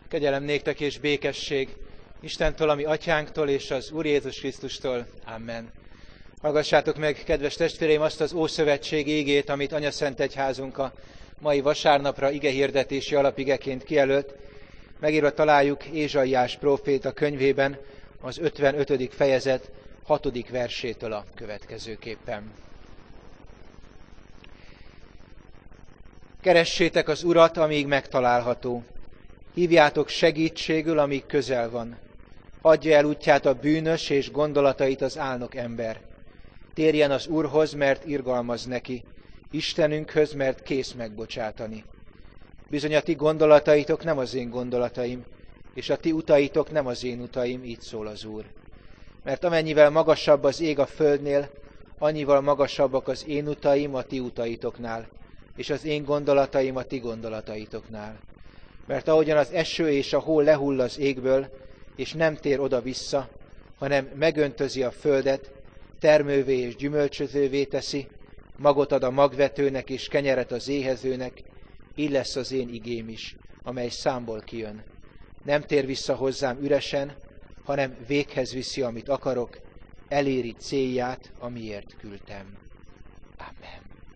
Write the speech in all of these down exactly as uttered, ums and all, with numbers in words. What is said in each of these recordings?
Kegyelem néktek és békesség Istentől, ami atyánktól és az Úr Jézus Krisztustól. Amen. Hallgassátok meg, kedves testvéreim, azt az Ószövetség ígét, amit Anyaszent Egyházunk a mai vasárnapra igehirdetési alapigeként kijelölt. Megírva találjuk Ézsaiás próféta könyvében, az ötvenötödik fejezet hatodik versétől a következőképpen. Keressétek az Urat, amíg megtalálható. Hívjátok segítségül, amíg közel van. Adja el útját a bűnös, és gondolatait az álnok ember. Térjen az Úrhoz, mert irgalmaz neki, Istenünkhöz, mert kész megbocsátani. Bizony a ti gondolataitok nem az én gondolataim, és a ti utaitok nem az én utaim, így szól az Úr. Mert amennyivel magasabb az ég a földnél, annyival magasabbak az én utaim a ti utaitoknál, és az én gondolataim a ti gondolataitoknál. Mert ahogyan az eső és a hó lehull az égből, és nem tér oda-vissza, hanem megöntözi a földet, termővé és gyümölcsözővé teszi, magot ad a magvetőnek és kenyeret az éhezőnek, így lesz az én igém is, amely számból kijön. Nem tér vissza hozzám üresen, hanem véghez viszi, amit akarok, eléri célját, amiért küldtem. Amen.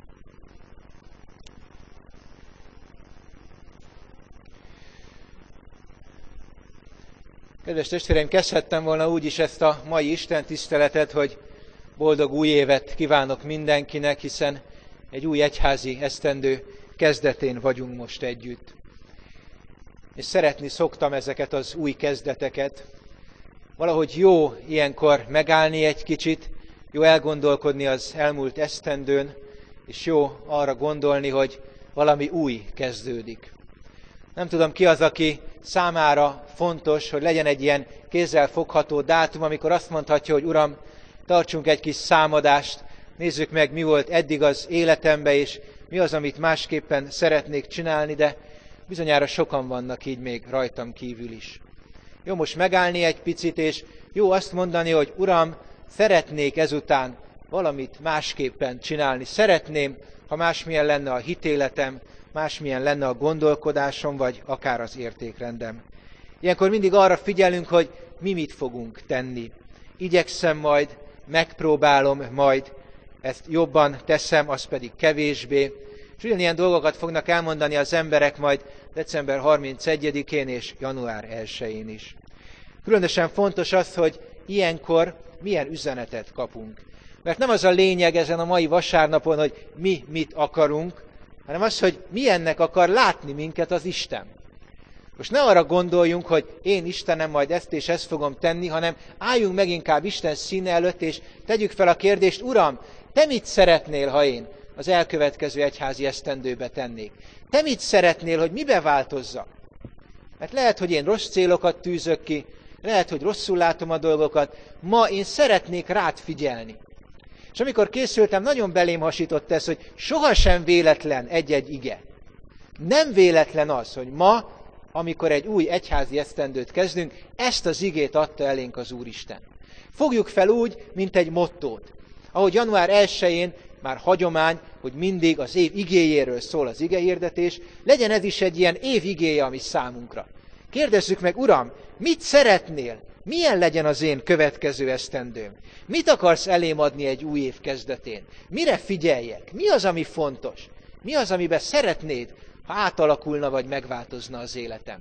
Kedves testvéreim, kezdhettem volna úgy is ezt a mai Isten tiszteletet, hogy boldog új évet kívánok mindenkinek, hiszen egy új egyházi esztendő kezdetén vagyunk most együtt. És szeretni szoktam ezeket az új kezdeteket. Valahogy jó ilyenkor megállni egy kicsit, jó elgondolkodni az elmúlt esztendőn, és jó arra gondolni, hogy valami új kezdődik. Nem tudom, ki az, aki számára fontos, hogy legyen egy ilyen kézzelfogható dátum, amikor azt mondhatja, hogy Uram, tartsunk egy kis számadást, nézzük meg, mi volt eddig az életemben, és mi az, amit másképpen szeretnék csinálni, de bizonyára sokan vannak így még rajtam kívül is. Jó most megállni egy picit, és jó azt mondani, hogy Uram, szeretnék ezután valamit másképpen csinálni. Szeretném, ha másmilyen lenne a hitéletem, másmilyen lenne a gondolkodásom, vagy akár az értékrendem. Ilyenkor mindig arra figyelünk, hogy mi mit fogunk tenni. Igyekszem majd, megpróbálom majd, ezt jobban teszem, az pedig kevésbé. És ugyanilyen dolgokat fognak elmondani az emberek majd december harmincegyedikén és január elsején is. Különösen fontos az, hogy ilyenkor milyen üzenetet kapunk. Mert nem az a lényeg ezen a mai vasárnapon, hogy mi mit akarunk, hanem az, hogy milyennek akar látni minket az Isten. Most ne arra gondoljunk, hogy én Istenem majd ezt és ezt fogom tenni, hanem álljunk meg inkább Isten színe előtt, és tegyük fel a kérdést, Uram, te mit szeretnél, ha én az elkövetkező egyházi esztendőbe tennék? Te mit szeretnél, hogy mibe változzak? Mert lehet, hogy én rossz célokat tűzök ki, lehet, hogy rosszul látom a dolgokat, ma én szeretnék rád figyelni. És amikor készültem, nagyon belém hasított ez, hogy sohasem véletlen egy-egy ige. Nem véletlen az, hogy ma, amikor egy új egyházi esztendőt kezdünk, ezt az igét adta elénk az Úristen. Fogjuk fel úgy, mint egy mottót. Ahogy január elsején már hagyomány, hogy mindig az év igéjéről szól az igehirdetés, legyen ez is egy ilyen év igéje, ami számunkra. Kérdezzük meg, Uram, mit szeretnél? Milyen legyen az én következő esztendőm? Mit akarsz elém adni egy új év kezdetén? Mire figyeljek? Mi az, ami fontos? Mi az, amiben szeretnéd, ha átalakulna vagy megváltozna az életem?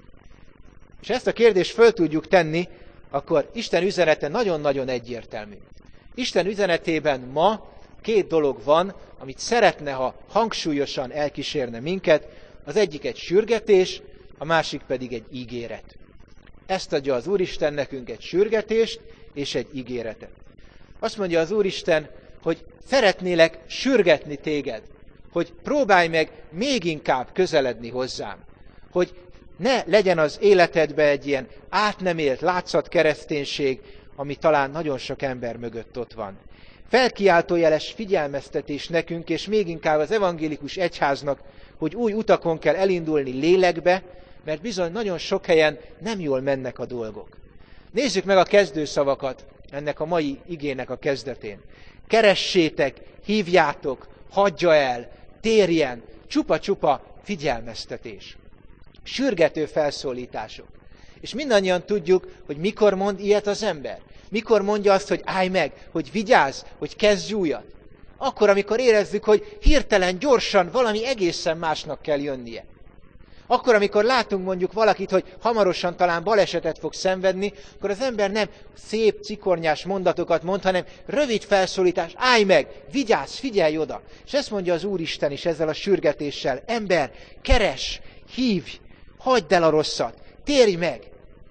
És ezt a kérdést föl tudjuk tenni, akkor Isten üzenete nagyon-nagyon egyértelmű. Isten üzenetében ma két dolog van, amit szeretne, ha hangsúlyosan elkísérne minket. Az egyik egy sürgetés, a másik pedig egy ígéret. Ezt adja az Úristen nekünk, egy sürgetést és egy ígéretet. Azt mondja az Úristen, hogy szeretnélek sürgetni téged, hogy próbálj meg még inkább közeledni hozzám, hogy ne legyen az életedben egy ilyen át nem élt látszat kereszténység, ami talán nagyon sok ember mögött ott van. Felkiáltójeles figyelmeztetés nekünk, és még inkább az evangélikus egyháznak, hogy új utakon kell elindulni lélekbe, mert bizony nagyon sok helyen nem jól mennek a dolgok. Nézzük meg a kezdőszavakat ennek a mai igének a kezdetén. Keressétek, hívjátok, hagyja el, térjen, csupa-csupa figyelmeztetés. Sürgető felszólítások. És mindannyian tudjuk, hogy mikor mond ilyet az ember. Mikor mondja azt, hogy állj meg, hogy vigyázz, hogy kezdj újat. Akkor, amikor érezzük, hogy hirtelen, gyorsan valami egészen másnak kell jönnie. Akkor, amikor látunk mondjuk valakit, hogy hamarosan talán balesetet fog szenvedni, akkor az ember nem szép, cikornyás mondatokat mond, hanem rövid felszólítás, állj meg, vigyázz, figyelj oda. És ezt mondja az Úristen is ezzel a sürgetéssel. Ember, keres, hívj, hagyd el a rosszat, térj meg.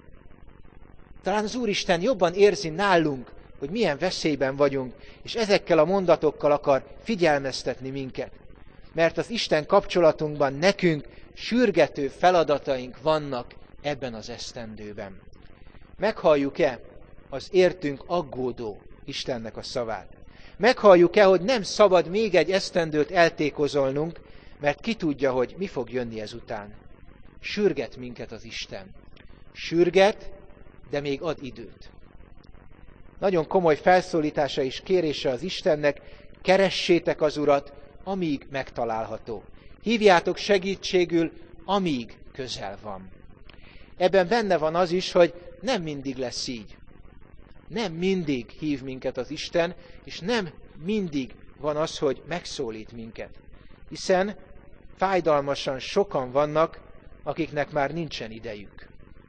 Talán az Úristen jobban érzi nálunk, hogy milyen veszélyben vagyunk, és ezekkel a mondatokkal akar figyelmeztetni minket. Mert az Isten kapcsolatunkban nekünk sürgető feladataink vannak ebben az esztendőben. Meghalljuk-e az értünk aggódó Istennek a szavát? Meghalljuk-e, hogy nem szabad még egy esztendőt eltékozolnunk, mert ki tudja, hogy mi fog jönni ezután. Sürget minket az Isten. Sürget, de még ad időt. Nagyon komoly felszólítása és kérése az Istennek, keressétek az Urat, amíg megtalálható. Hívjátok segítségül, amíg közel van. Ebben benne van az is, hogy nem mindig lesz így. Nem mindig hív minket az Isten, és nem mindig van az, hogy megszólít minket. Hiszen fájdalmasan sokan vannak, akiknek már nincsen idejük.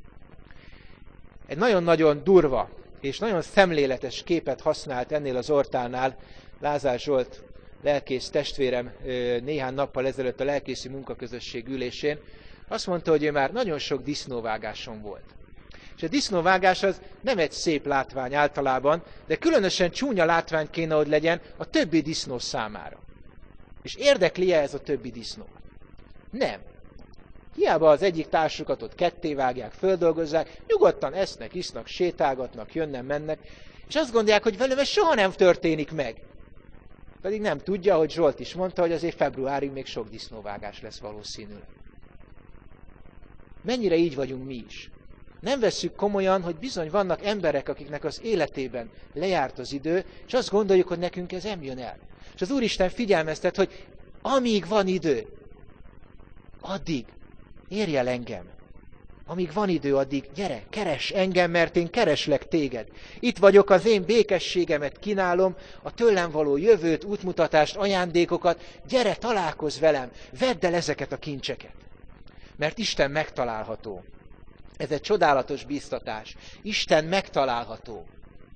Egy nagyon-nagyon durva és nagyon szemléletes képet használt ennél az ortánál Lázár Zsolt lelkész testvérem néhány nappal ezelőtt a lelkészi munkaközösség ülésén. Azt mondta, hogy ő már nagyon sok disznóvágáson volt. És a disznóvágás az nem egy szép látvány általában, de különösen csúnya látvány kéne, hogy legyen a többi disznó számára. És érdekli-e ez a többi disznó? Nem. Hiába az egyik társukat ott ketté vágják, földolgozzák, nyugodtan esznek, isznak, sétálgatnak, jönnek, mennek, és azt gondolják, hogy velem ez soha nem történik meg. Pedig nem tudja, hogy Zsolt is mondta, hogy azért februárig még sok disznóvágás lesz valószínűleg. Mennyire így vagyunk mi is? Nem vesszük komolyan, hogy bizony vannak emberek, akiknek az életében lejárt az idő, és azt gondoljuk, hogy nekünk ez nem jön el. És az Úristen figyelmeztet, hogy amíg van idő, addig érj el engem. Amíg van idő, addig gyere, keres engem, mert én kereslek téged. Itt vagyok, az én békességemet kínálom, a tőlem való jövőt, útmutatást, ajándékokat. Gyere, találkozz velem, vedd el ezeket a kincseket. Mert Isten megtalálható. Ez egy csodálatos bíztatás. Isten megtalálható.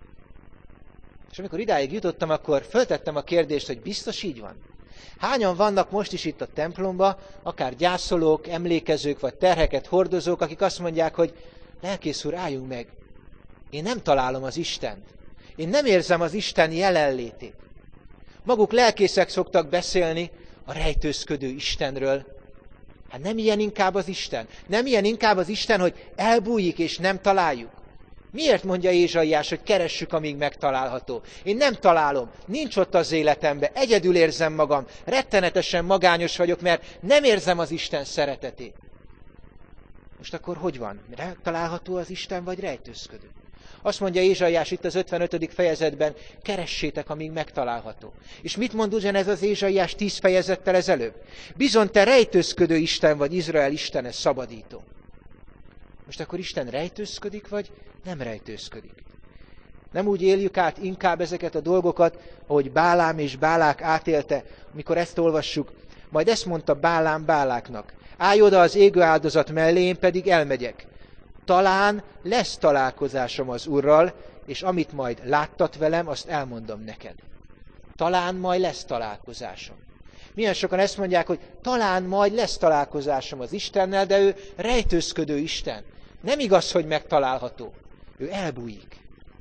És amikor idáig jutottam, akkor föltettem a kérdést, hogy biztos így van? Hányan vannak most is itt a templomban, akár gyászolók, emlékezők, vagy terheket hordozók, akik azt mondják, hogy lelkész úr, álljunk meg. Én nem találom az Istent. Én nem érzem az Isten jelenlétét. Maguk lelkészek szoktak beszélni a rejtőzködő Istenről. Hát nem ilyen inkább az Isten? Nem ilyen inkább az Isten, hogy elbújik és nem találjuk? Miért mondja Ézsaiás, hogy keressük, amíg megtalálható? Én nem találom, nincs ott az életemben, egyedül érzem magam, rettenetesen magányos vagyok, mert nem érzem az Isten szeretetét. Most akkor hogy van? Található az Isten, vagy rejtőzködő? Azt mondja Ézsaiás itt az ötvenötödik fejezetben, keressétek, amíg megtalálható. És mit mond ugyanez az Ézsaiás tíz fejezettel ezelőbb? Bizony te rejtőzködő Isten vagy, Izrael Istene szabadító. Most akkor Isten rejtőzködik, vagy nem rejtőzködik? Nem úgy éljük át inkább ezeket a dolgokat, ahogy Bálám és Bálák átélte, amikor ezt olvassuk. Majd ezt mondta Bálám Báláknak. Állj oda az égő áldozat mellé, én pedig elmegyek. Talán lesz találkozásom az Urral, és amit majd láttat velem, azt elmondom neked. Talán majd lesz találkozásom. Milyen sokan ezt mondják, hogy talán majd lesz találkozásom az Istennel, de ő rejtőzködő Isten. Nem igaz, hogy megtalálható. Ő elbújik.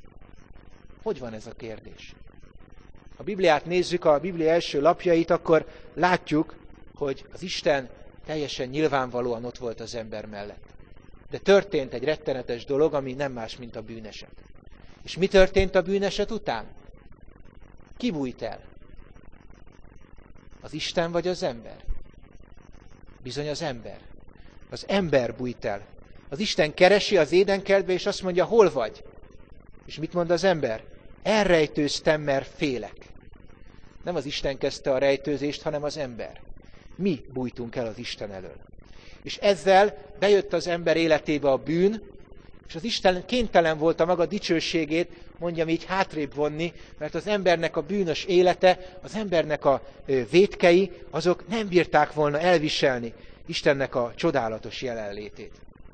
Hogy van ez a kérdés? Ha a Bibliát nézzük, a Biblia első lapjait, akkor látjuk, hogy az Isten teljesen nyilvánvalóan ott volt az ember mellett. De történt egy rettenetes dolog, ami nem más, mint a bűneset. És mi történt a bűneset után? Ki bújt el? Az Isten vagy az ember? Bizony az ember. Az ember bújt el. Az Isten keresi az édenkertbe, és azt mondja, hol vagy? És mit mond az ember? Elrejtőztem, mert félek. Nem az Isten kezdte a rejtőzést, hanem az ember. Mi bújtunk el az Isten elől. És ezzel bejött az ember életébe a bűn, és az Isten kénytelen volt a maga dicsőségét, mondjam így, hátrébb vonni, mert az embernek a bűnös élete, az embernek a vétkei, azok nem bírták volna elviselni Istennek a csodálatos jelenlétét.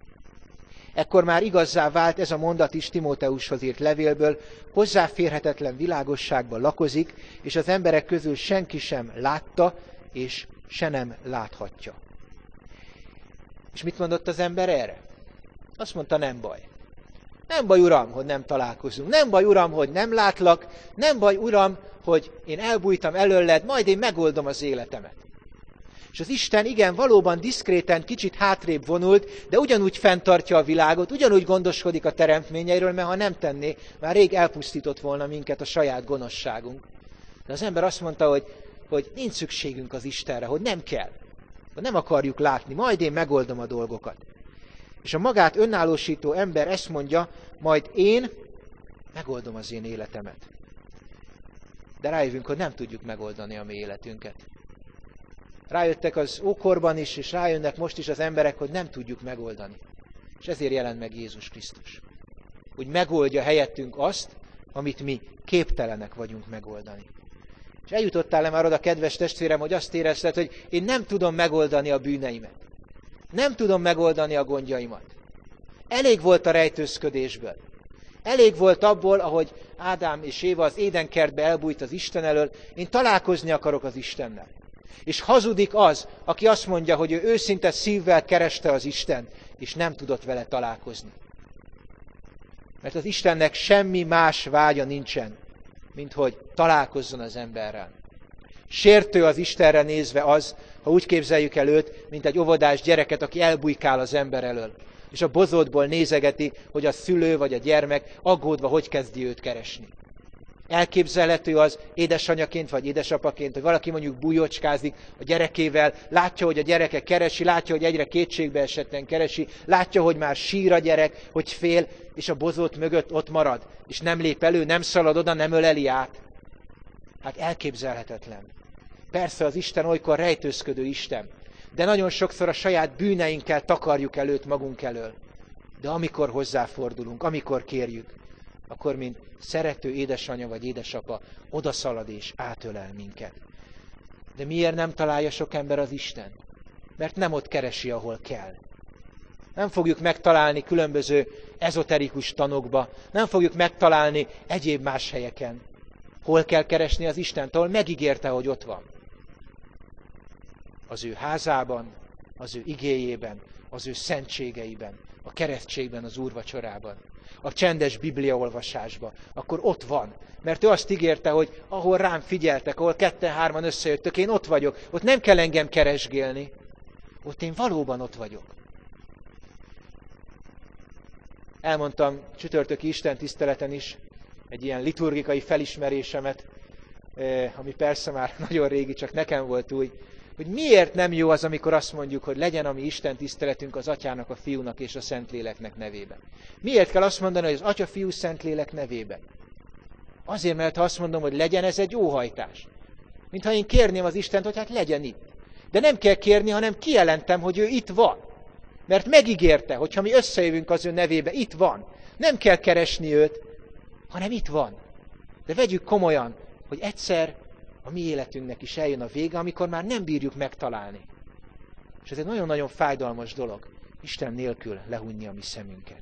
Ekkor már igazzá vált ez a mondat is Timóteushoz írt levélből, hozzáférhetetlen világosságban lakozik, és az emberek közül senki sem látta, és se nem láthatja. És mit mondott az ember erre? Azt mondta, nem baj. Nem baj, Uram, hogy nem találkozunk. Nem baj, Uram, hogy nem látlak. Nem baj, Uram, hogy én elbújtam előled, majd én megoldom az életemet. És az Isten igen, valóban diszkréten kicsit hátrébb vonult, de ugyanúgy fenntartja a világot, ugyanúgy gondoskodik a teremtményeiről, mert ha nem tenné, már rég elpusztított volna minket a saját gonoszságunk. De az ember azt mondta, hogy, hogy nincs szükségünk az Istenre, hogy nem kell, hogy nem akarjuk látni, majd én megoldom a dolgokat. És a magát önállósító ember ezt mondja, majd én megoldom az én életemet. De rájövünk, hogy nem tudjuk megoldani a mi életünket. Rájöttek az ókorban is, és rájönnek most is az emberek, hogy nem tudjuk megoldani. És ezért jelent meg Jézus Krisztus. Úgy megoldja helyettünk azt, amit mi képtelenek vagyunk megoldani. És eljutottál-e már oda, kedves testvérem, hogy azt érezted, hogy én nem tudom megoldani a bűneimet. Nem tudom megoldani a gondjaimat. Elég volt a rejtőzködésből. Elég volt abból, ahogy Ádám és Éva az édenkertbe elbújt az Isten elől, én találkozni akarok az Istennel. És hazudik az, aki azt mondja, hogy ő őszinte szívvel kereste az Istent, és nem tudott vele találkozni. Mert az Istennek semmi más vágya nincsen, mint hogy találkozzon az emberrel. Sértő az Istenre nézve az, ha úgy képzeljük el őt, mint egy óvodás gyereket, aki elbujkál az ember elől, és a bozótból nézegeti, hogy a szülő vagy a gyermek aggódva hogy kezdi őt keresni. Elképzelhető az édesanyaként vagy édesapaként, hogy valaki mondjuk bújócskázik a gyerekével, látja, hogy a gyereke keresi, látja, hogy egyre kétségbe esetten keresi, látja, hogy már sír a gyerek, hogy fél, és a bozót mögött ott marad, és nem lép elő, nem szalad oda, nem öleli át. Hát elképzelhetetlen. Persze az Isten olykor rejtőzködő Isten, de nagyon sokszor a saját bűneinkkel takarjuk előtt magunk elől. De amikor hozzáfordulunk, amikor kérjük, akkor mint szerető édesanyja vagy édesapa odaszalad és átölel minket. De miért nem találja sok ember az Isten? Mert nem ott keresi, ahol kell. Nem fogjuk megtalálni különböző ezoterikus tanokba, nem fogjuk megtalálni egyéb más helyeken. Hol kell keresni az Istent, ahol megígérte, hogy ott van. Az ő házában, az ő igéjében, az ő szentségeiben, a keresztségben, az úrvacsorában, a csendes bibliaolvasásban, akkor ott van. Mert ő azt ígérte, hogy ahol rám figyeltek, ahol ketten-hárman összejöttök, én ott vagyok, ott nem kell engem keresgélni, ott én valóban ott vagyok. Elmondtam csütörtöki istentiszteleten is egy ilyen liturgikai felismerésemet, ami persze már nagyon régi, csak nekem volt új, hogy miért nem jó az, amikor azt mondjuk, hogy legyen a mi Isten tiszteletünk az Atyának, a Fiúnak és a Szentléleknek nevében. Miért kell azt mondani, hogy az Atya, Fiú, Szentlélek nevében? Azért, mert ha azt mondom, hogy legyen, ez egy óhajtás. Mintha én kérném az Istent, hogy hát legyen itt. De nem kell kérni, hanem kijelentem, hogy ő itt van. Mert megígérte, hogy ha mi összejövünk az ő nevébe, itt van. Nem kell keresni őt, hanem itt van. De vegyük komolyan, hogy egyszer a mi életünknek is eljön a vége, amikor már nem bírjuk megtalálni. És ez egy nagyon-nagyon fájdalmas dolog, Isten nélkül lehunni a mi szemünket.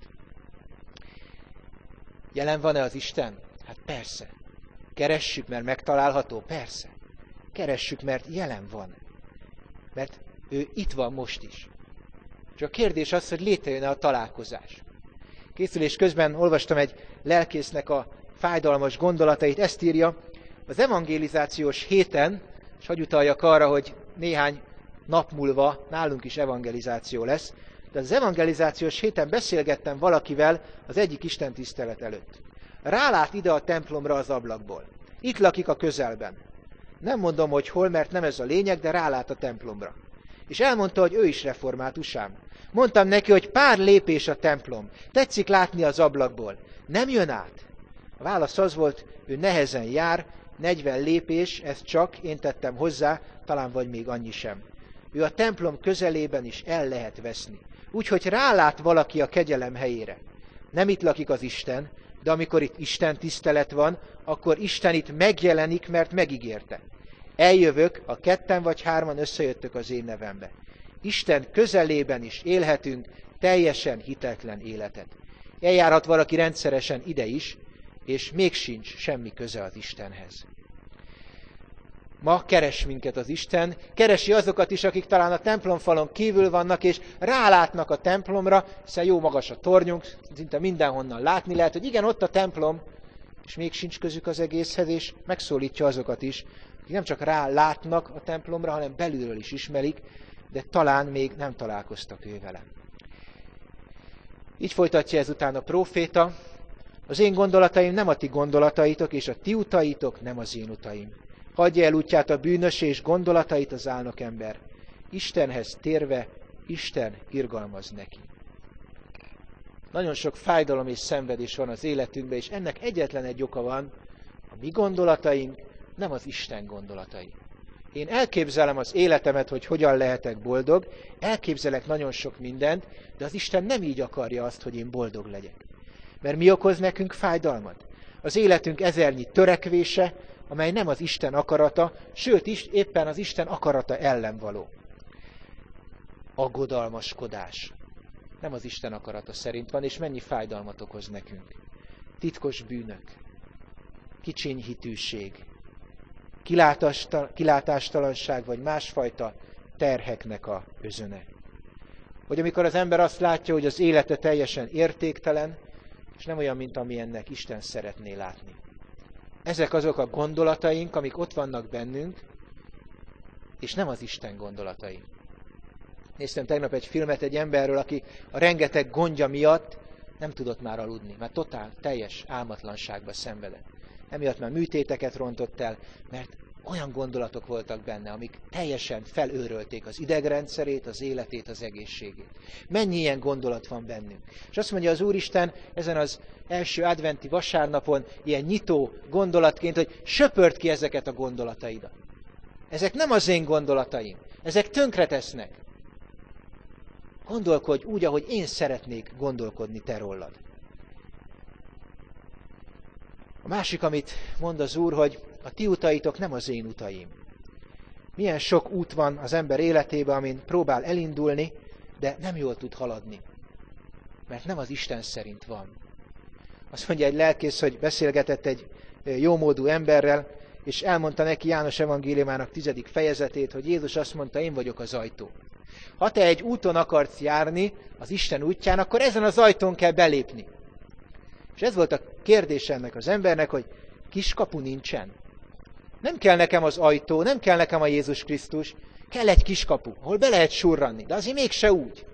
Jelen van-e az Isten? Hát persze. Keressük, mert megtalálható? Persze. Keressük, mert jelen van. Mert ő itt van most is. Csak a kérdés az, hogy létrejön-e a találkozás. Készülés közben olvastam egy lelkésznek a fájdalmas gondolatait, ezt írja: az evangelizációs héten, és hagy utaljak arra, hogy néhány nap múlva nálunk is evangelizáció lesz, de az evangelizációs héten beszélgettem valakivel az egyik istentisztelet előtt. Rálát ide a templomra az ablakból. Itt lakik a közelben. Nem mondom, hogy hol, mert nem ez a lényeg, de rálát a templomra. És elmondta, hogy ő is református ám. Mondtam neki, hogy pár lépés a templom. Tetszik látni az ablakból. Nem jön át? A válasz az volt, ő nehezen jár, negyven lépés, ez csak, én tettem hozzá, talán vagy még annyi sem. Ő a templom közelében is el lehet veszni. Úgyhogy rálát valaki a kegyelem helyére. Nem itt lakik az Isten, de amikor itt Isten tisztelet van, akkor Isten itt megjelenik, mert megígérte. Eljövök, ha ketten vagy hárman összejöttök az én nevembe. Isten közelében is élhetünk teljesen hitetlen életet. Eljárhat valaki rendszeresen ide is, és még sincs semmi köze az Istenhez. Ma keres minket az Isten, keresi azokat is, akik talán a templomfalon kívül vannak, és rálátnak a templomra, hiszen jó magas a tornyunk, szinte mindenhonnan látni lehet, hogy igen, ott a templom, és még sincs közük az egészhez, és megszólítja azokat is, akik nem csak rálátnak a templomra, hanem belülről is ismerik, de talán még nem találkoztak ő vele. Így folytatja ezután a próféta: az én gondolataim nem a ti gondolataitok, és a ti utaitok nem az én utaim. Hagyja el útját a bűnös, és gondolatait az álnok ember. Istenhez térve, Isten irgalmaz neki. Nagyon sok fájdalom és szenvedés van az életünkben, és ennek egyetlen egy oka van: a mi gondolataink nem az Isten gondolatai. Én elképzelem az életemet, hogy hogyan lehetek boldog, elképzelek nagyon sok mindent, de az Isten nem így akarja azt, hogy én boldog legyek. Mert mi okoz nekünk fájdalmat? Az életünk ezernyi törekvése, amely nem az Isten akarata, sőt is éppen az Isten akarata ellen való. Aggodalmaskodás. Nem az Isten akarata szerint van, és mennyi fájdalmat okoz nekünk. Titkos bűnök, kicsiny hitűség, kilátástalanság, vagy másfajta terheknek a özöne. Vagy amikor az ember azt látja, hogy az élete teljesen értéktelen, és nem olyan, mint amilyennek Isten szeretné látni. Ezek azok a gondolataink, amik ott vannak bennünk, és nem az Isten gondolatai. Néztem tegnap egy filmet egy emberről, aki a rengeteg gondja miatt nem tudott már aludni, mert totál, teljes álmatlanságba szenvedett. Emiatt már műtéteket rontott el, mert olyan gondolatok voltak benne, amik teljesen felőrölték az idegrendszerét, az életét, az egészségét. Mennyi ilyen gondolat van bennünk. És azt mondja az Úristen ezen az első adventi vasárnapon ilyen nyitó gondolatként, hogy söpört ki ezeket a gondolataidat. Ezek nem az én gondolataim, ezek tönkretesznek. Gondolkodj úgy, ahogy én szeretnék gondolkodni te rólad. A másik, amit mond az Úr, hogy a ti utaitok nem az én utaim. Milyen sok út van az ember életében, amin próbál elindulni, de nem jól tud haladni. Mert nem az Isten szerint van. Azt mondja egy lelkész, hogy beszélgetett egy jómódú emberrel, és elmondta neki János evangéliumának tizedik fejezetét, hogy Jézus azt mondta: én vagyok az ajtó. Ha te egy úton akarsz járni, az Isten útján, akkor ezen az ajtón kell belépni. És ez volt a kérdés ennek az embernek, hogy kiskapu nincsen. Nem kell nekem az ajtó, nem kell nekem a Jézus Krisztus, kell egy kiskapu, ahol be lehet surranni, de azért mégse úgy.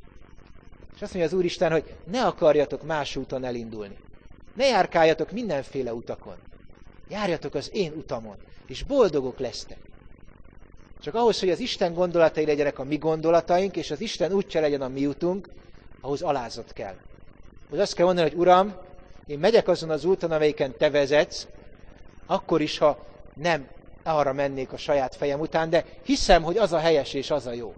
És azt mondja az Úristen, hogy ne akarjatok más úton elindulni. Ne járkáljatok mindenféle utakon. Járjatok az én utamon, és boldogok lesztek. Csak ahhoz, hogy az Isten gondolatai legyenek a mi gondolataink, és az Isten útja legyen a mi utunk, ahhoz alázat kell. Hogy azt kell mondani, hogy Uram, én megyek azon az úton, amelyiken te vezetsz, akkor is, ha nem arra mennék a saját fejem után, de hiszem, hogy az a helyes és az a jó.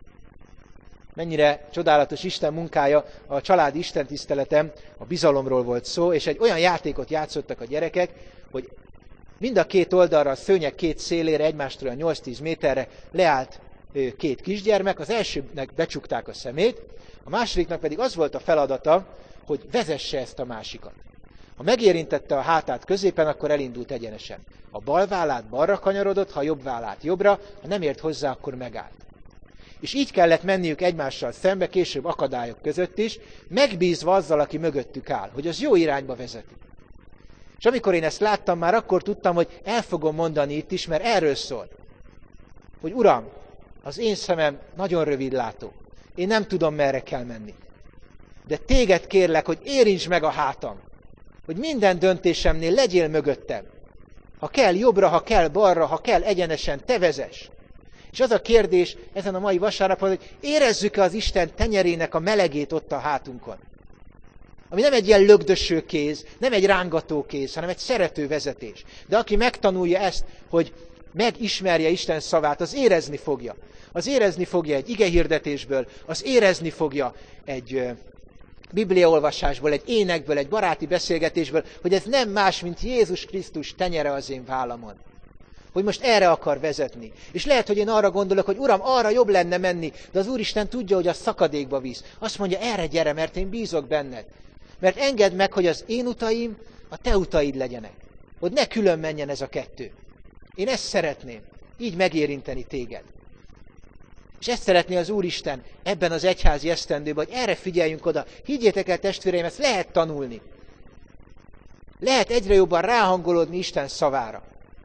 Mennyire csodálatos Isten munkája, a családi istentiszteletem, a bizalomról volt szó, és egy olyan játékot játszottak a gyerekek, hogy mind a két oldalra, a szőnyeg két szélére, egymástól a nyolc-tíz méterre leállt két kisgyermek, az elsőnek becsukták a szemét, a másodiknak pedig az volt a feladata, hogy vezesse ezt a másikat. Ha megérintette a hátát középen, akkor elindult egyenesen. A bal vállát balra kanyarodott, ha a jobb vállát jobbra, ha nem ért hozzá, akkor megállt. És így kellett menniük egymással szembe, később akadályok között is, megbízva azzal, aki mögöttük áll, hogy az jó irányba vezeti. És amikor én ezt láttam, már akkor tudtam, hogy el fogom mondani itt is, mert erről szól. Hogy Uram, az én szemem nagyon rövidlátó. Én nem tudom, merre kell menni. De téged kérlek, hogy érintsd meg a hátam. Hogy minden döntésemnél legyél mögöttem. Ha kell jobbra, ha kell balra, ha kell egyenesen, te vezess. És az a kérdés ezen a mai vasárnapon, hogy érezzük-e az Isten tenyerének a melegét ott a hátunkon. Ami nem egy ilyen lögdöső kéz, nem egy rángató kéz, hanem egy szerető vezetés. De aki megtanulja ezt, hogy megismerje Isten szavát, az érezni fogja. Az érezni fogja egy igehirdetésből, az érezni fogja egy bibliaolvasásból, egy énekből, egy baráti beszélgetésből, hogy ez nem más, mint Jézus Krisztus tenyere az én vállamon. Hogy most erre akar vezetni. És lehet, hogy én arra gondolok, hogy Uram, arra jobb lenne menni, de az Úristen tudja, hogy a szakadékba visz. Azt mondja, erre gyere, mert én bízok benned. Mert engedd meg, hogy az én utaim a te utaid legyenek. Hogy ne külön menjen ez a kettő. Én ezt szeretném. Így megérinteni téged. És ezt szeretné az Úristen ebben az egyházi esztendőben, hogy erre figyeljünk oda. Higgyétek el, testvéreim, ezt lehet tanulni. Lehet egyre jobban ráhangolódni Isten szavára.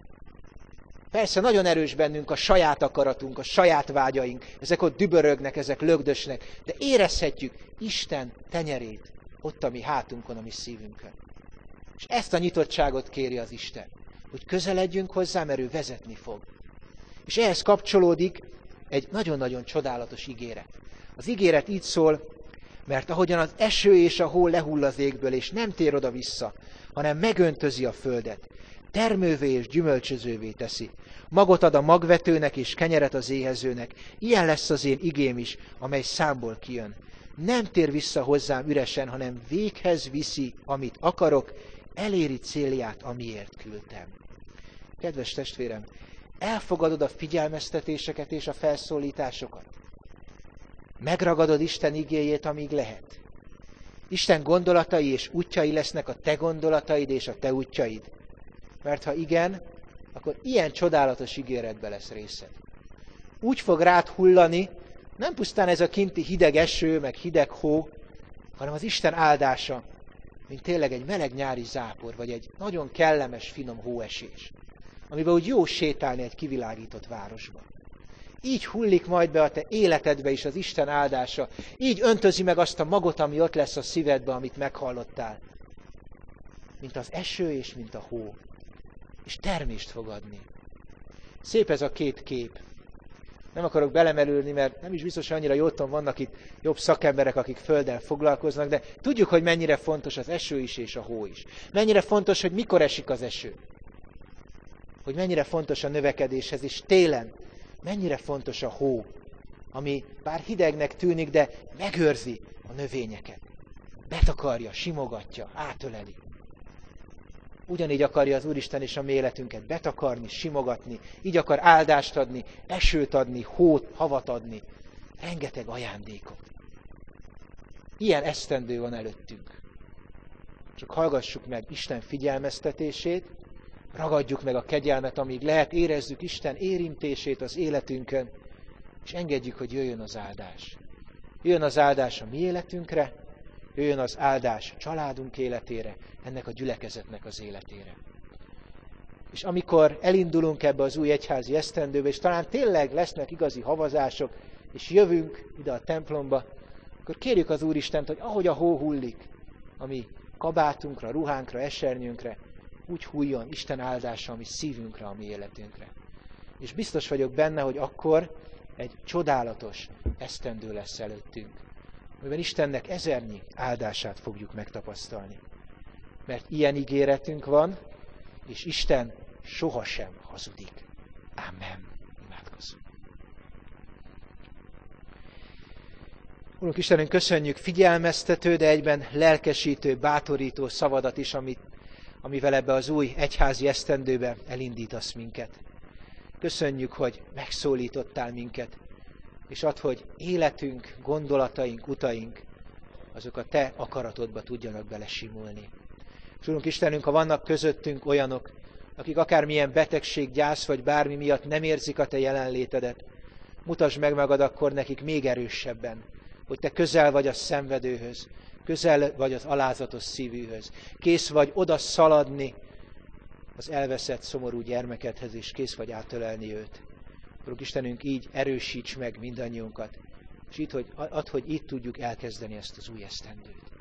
Persze nagyon erős bennünk a saját akaratunk, a saját vágyaink, ezek ott dübörögnek, ezek lögdösnek, de érezhetjük Isten tenyerét ott a mi hátunkon, a mi szívünkön. És ezt a nyitottságot kéri az Isten, hogy közeledjünk hozzá, mert ő vezetni fog. És ehhez kapcsolódik egy nagyon-nagyon csodálatos ígéret. Az ígéret így szól, mert ahogyan az eső és a hó lehull az égből, és nem tér oda-vissza, hanem megöntözi a földet, termővé és gyümölcsözővé teszi. Magot ad a magvetőnek és kenyeret az éhezőnek. Ilyen lesz az én igém is, amely számból kijön. Nem tér vissza hozzám üresen, hanem véghez viszi, amit akarok, eléri célját, amiért küldtem. Kedves testvérem, elfogadod a figyelmeztetéseket és a felszólításokat? Megragadod Isten igéjét, amíg lehet? Isten gondolatai és útjai lesznek a te gondolataid és a te útjaid? Mert ha igen, akkor ilyen csodálatos ígéretbe lesz részed. Úgy fog rád hullani, nem pusztán ez a kinti hideg eső, meg hideg hó, hanem az Isten áldása, mint tényleg egy meleg nyári zápor, vagy egy nagyon kellemes, finom hóesés, amiben úgy jó sétálni egy kivilágított városban. Így hullik majd be a te életedbe is az Isten áldása, így öntözi meg azt a magot, ami ott lesz a szívedbe, amit meghallottál. Mint az eső és mint a hó. És termést fog adni. Szép ez a két kép. Nem akarok belemerülni, mert nem is biztos, hogy annyira jóton vannak itt jobb szakemberek, akik földdel foglalkoznak, de tudjuk, hogy mennyire fontos az eső is és a hó is. Mennyire fontos, hogy mikor esik az eső. Hogy mennyire fontos a növekedéshez is télen. Mennyire fontos a hó, ami bár hidegnek tűnik, de megőrzi a növényeket. Betakarja, simogatja, átöleli. Ugyanígy akarja az Úristen is a mi életünket betakarni, simogatni, így akar áldást adni, esőt adni, hót, havat adni. Rengeteg ajándékot. Ilyen esztendő van előttünk. Csak hallgassuk meg Isten figyelmeztetését, ragadjuk meg a kegyelmet, amíg lehet, érezzük Isten érintését az életünkön, és engedjük, hogy jöjjön az áldás. Jöjjön az áldás a mi életünkre, jöjjön az áldás a családunk életére, ennek a gyülekezetnek az életére. És amikor elindulunk ebbe az új egyházi esztendőbe, és talán tényleg lesznek igazi havazások, és jövünk ide a templomba, akkor kérjük az Úristent, hogy ahogy a hó hullik, a mi kabátunkra, ruhánkra, esernyőnkre, úgy hulljon Isten áldása a mi szívünkre, a mi életünkre. És biztos vagyok benne, hogy akkor egy csodálatos esztendő lesz előttünk, amiben Istennek ezernyi áldását fogjuk megtapasztalni. Mert ilyen ígéretünk van, és Isten sohasem hazudik. Amen. Imádkozzunk. Urunk Istenünk, köszönjük figyelmeztető, de egyben lelkesítő, bátorító szavadat is, amit, amivel ebbe az új egyházi esztendőbe elindítasz minket. Köszönjük, hogy megszólítottál minket, és add, hogy életünk, gondolataink, utaink, azok a te akaratodba tudjanak belesimulni. És Urunk Istenünk, ha vannak közöttünk olyanok, akik akármilyen betegség, gyász vagy bármi miatt nem érzik a te jelenlétedet, mutasd meg magad akkor nekik még erősebben, hogy te közel vagy a szenvedőhöz, közel vagy az alázatos szívűhöz, kész vagy oda szaladni az elveszett, szomorú gyermekedhez, és kész vagy átölelni őt. Urunk Istenünk, így erősíts meg mindannyiunkat, és így, hogy, add, hogy így tudjuk elkezdeni ezt az új esztendőt.